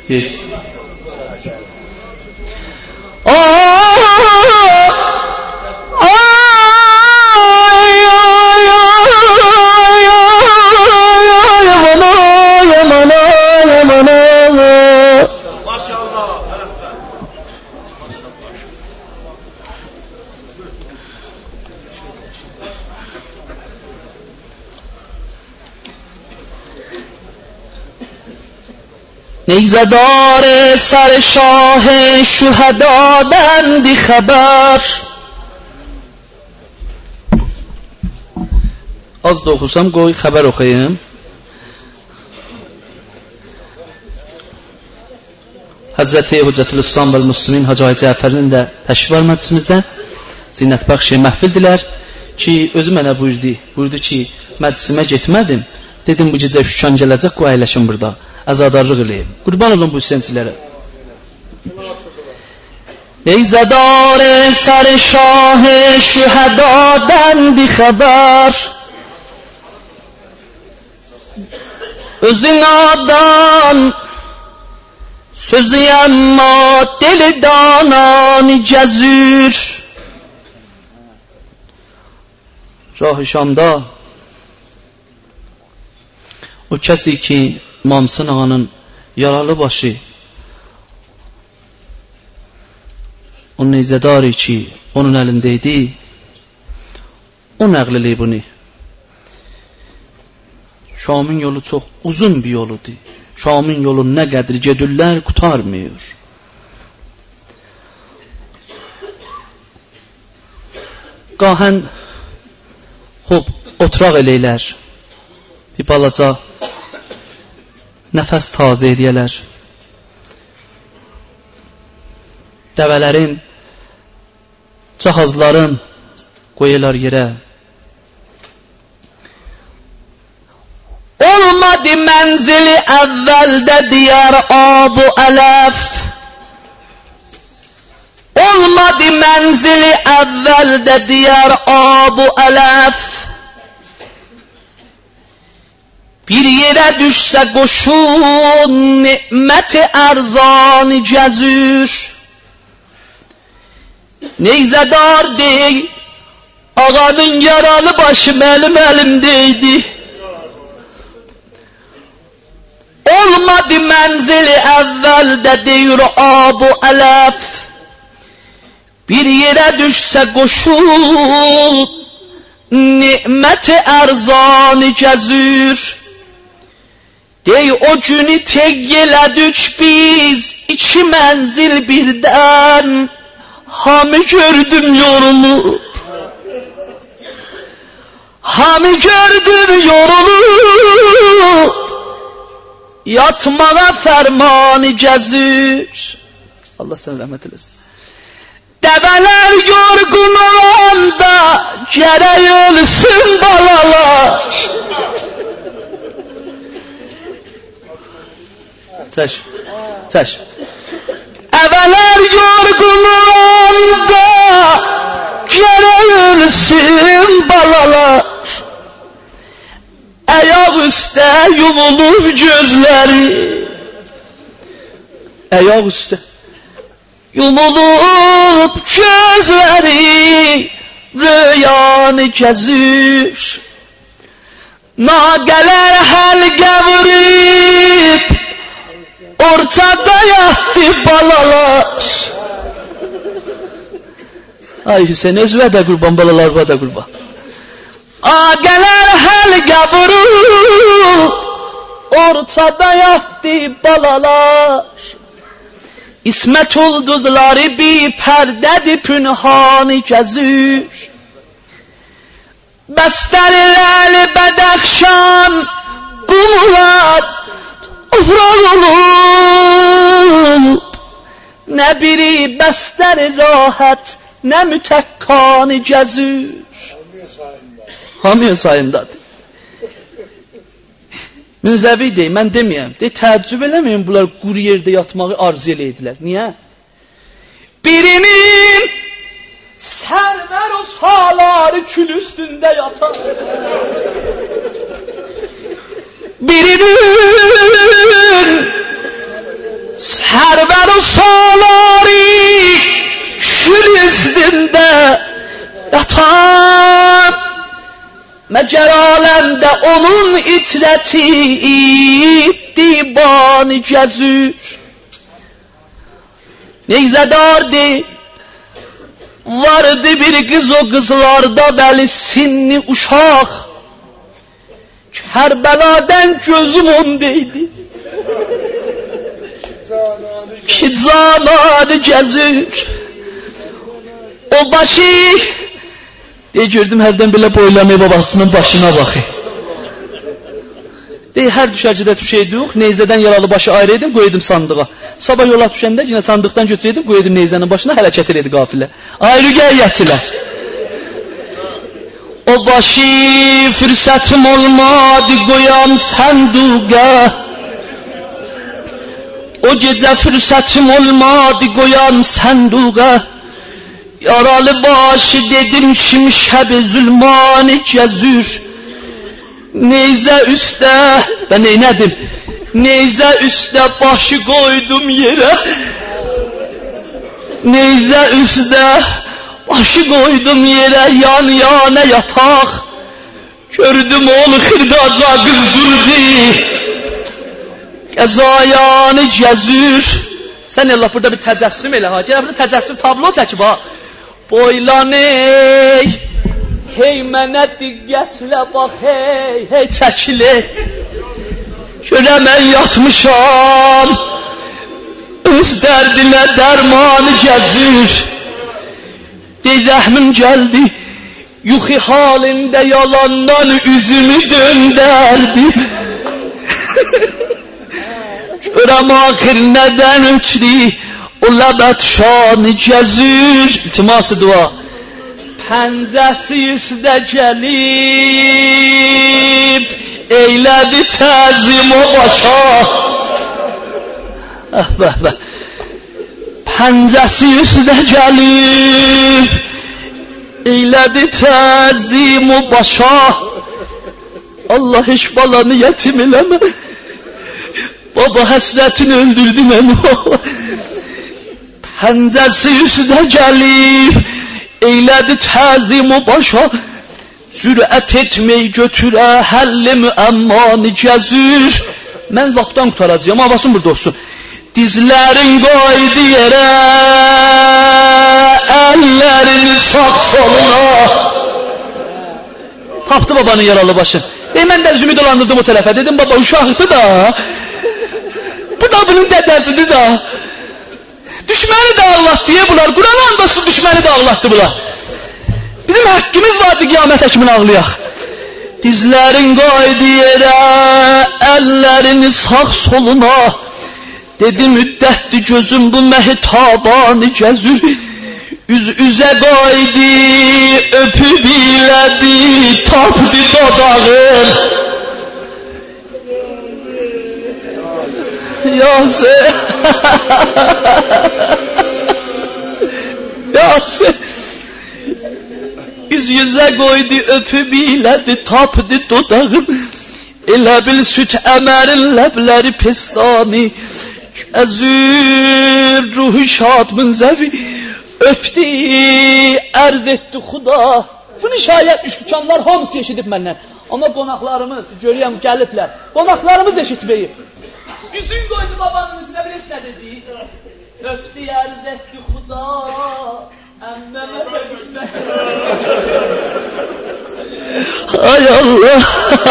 1 نیزدار سر شاه شهدا دادند خبر. Az da oxusam qoy xəbər oxuyayım. Həzrəti Hüccətül İslam və Müslimin Hacı Cəfərin də təşrif var məclisimizdə. Zinət bəxşi məhfildilər ki, özü mənə buyurdu ki, məclisimə getmədim. Dedim bu gecə şükran gələcək, qoy əyləşin burada. Əzadarlıq eləyim. Qurban olun bu hüseynçilərə. نیزدار سر شاه شهدا دادند خبر. Özün adan sözü amma deli danan cəzür. Rah-ı Şamda o kəsi ki Mamsın ağanın yaralı başı, o neyzədarı ki onun əlindəydi, o nəql eləyib bunu. Şamın yolu çox uzun bir yoludur. Şamın yolu nə qədər gedirlər qutarmıyor. Qahən xub oturaq eləylər, bir balaca nəfəs tazə edəyələr. Dəvələrin, cahazların qoyular yerə. Olmadı mənzili əvvəldə diyar abu ələf. Olmadı mənzili əvvəldə diyar abu ələf. Bir yerə düşsə qoşun ni'mət-i ərzan cəzür. Neyzədar dey, ağanın yaralı başı mənim əlimdeydi. Olmadı mənzili əvvəldə deyir abu ələf. Bir yerə düşsə qoşun ni'mət-i ərzan cəzür. Dey o günü teg elədik biz iki mənzil birdən. Hamı gördüm yorulub, hamı gördüm yorulub, yatmağa fərmanı gəzir. Allah sənə rəhmət eləsin. Dəvələr yorğun olanda gərək ölsün balalar. Çək. Əvələr yorğun olanda gərək ölsün balalar. Ayaq üstə yumulur gözləri. Ayaq üstə yumulub gözləri, rüyanı gəzir. Naqələr həlqə vurub, ortada yatdı balalar. Ay Hüseyin, özvə də qurban, balalar və də qurban. Naqələr həlqə vurub, ortada yatdı balalar. İsmət ulduzları bir pərdədir pünhanı gəzir. Bəstərləri bədəxşan qumlar ufraq olub. Nə biri bəstər rahat, nə mütəkkanı gəzir. Hamıya sayındadır. Münzəvi deyil, mən deməyəm. Təəccüb eləməyin, bunlar quru yerdə yatmağı arzu eləyidilər. Niyə? Birinin sərmər o saları kül üstündə yatar. Birinin Sərvər o salari şül üstündə yatan, məgər aləmdə onun itrəti divanı gəzür. Neyzədardı, vardı bir qız o qızlarda bəli sinni uşaq, Kərbəladən gözüm ondaydı, ki cananı gəzir. O başı, gördüm hərdən belə boylanıyor babasının başına baxı. Hər düşərcidə düşəydik, neyzədən yaralı başı ayrı edim, qoyuydum sandığa. Sabah yola düşəndə yine sandıqdan götürəydim, qoyuydum neyzənin başına, hərəkət elədi qafilə. Ayrı gəyyətilər. O başı fürsətim olmadı qoyan sənduqa, o gecə fürsətim olmadı qoyan sənduqa, yaralı başı dedim şimşəb-i zülmanı gəzür. Neyzə üstə, ben neylədim? Neyzə üstə başı qoydum yerə, neyzə üstə başı qoydum yerə, yan yana yataq. Gördüm onu xırdaca qızdırdı, qəzayanı gəzür. Sən Allah burada bir təcəssüm elə ha, gələ burada təcəssüm tablo çəkib ha. Boylan ey, hey mənə diqqətlə bax, hey çəkili. Görə mən yatmışam, öz dərdinə dərmanı gəzir. Dey rəhmim gəldi, yuxi halində yalandan üzümü döndərdi. Görəm axir nədən ötri, o ləbət şanı gəzir. İltiması dua. Pəncəsi üstə gəlib, eylədi təzim o başa. Pəncəsi üstə gəlib, eylədi təzim o başa. Allah heç balanı yetim eləmə, baba həsrətini öldürdü məni. Pəncəsi üstə gəlib, eylədi təzim o başa. Sürət etmək götürə, həlli müəmmanı gəzir. Mən vaxtdan qutaracağım, havasın burada olsun. Dizlərin qoydu yerə, əllərini sağ soluna. Tapdı babanın yaralı başın. Mən də üzümü dolandırdım o tərəfə. Dedim baba uşaqdı da, bu da bunun dədəsidir da. Düşməni də Allah diye bunlar. Kur'an andası düşməni də Allah'tı bunlar. Bizim hakkımız vardı qiyamət həkimin ağlayaq. Dizlərin qoydu yerə, əllərini sağ soluna. Dedi müddətdir gözüm bu məhtabanı gəzir. Üz-üzə qoydu, öpüb ilədi, tapdı dodağın. Yasin, Yasin. Yüz-yüzə qoydu, öpüb ilədi, tapdı dodağın. Elə bil süt əmərin ləbləri pestani gəzir, ruhu şad münzəvi. Öpdü, ərz etdi xuda. Bunu şayət üçdükanlar hamısı eşidib məndən. Amma qonaqlarımız, görüyəm, gəliblər. Qonaqlarımız eşitməyib. Üzün qoydu babanın üzünə, bilirsin nə dedi? Öpdü, ərz etdi xuda, əmməmə də qismət. Ay Allah!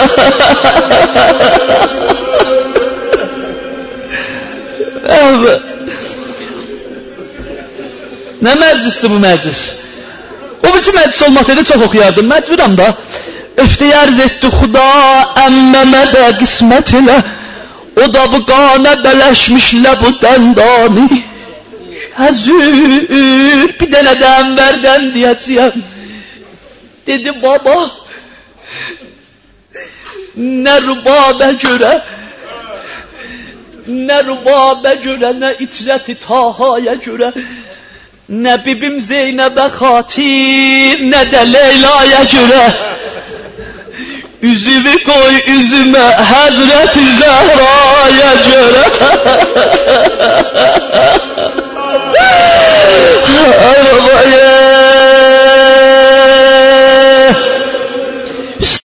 Nə məclisdir bu məclis? O birisi məclis olmasaydı çox oxuyardım. Məcburam da. Öfdə ərz etdi xuda, əmməmə də qismət elə. O da bu qanə bələşmiş ləbu dəndani. Həzür, bir dənə də ənvərdən deyəcəyəm. Dedi baba, nə rübabə görə, nə rübabə görə, nə itrəti tahaya görə, nə bibim Zeynəbə xatir, nə də Leylaya görə. Üzümü koy üzüme Hazreti Zehra'ya göre.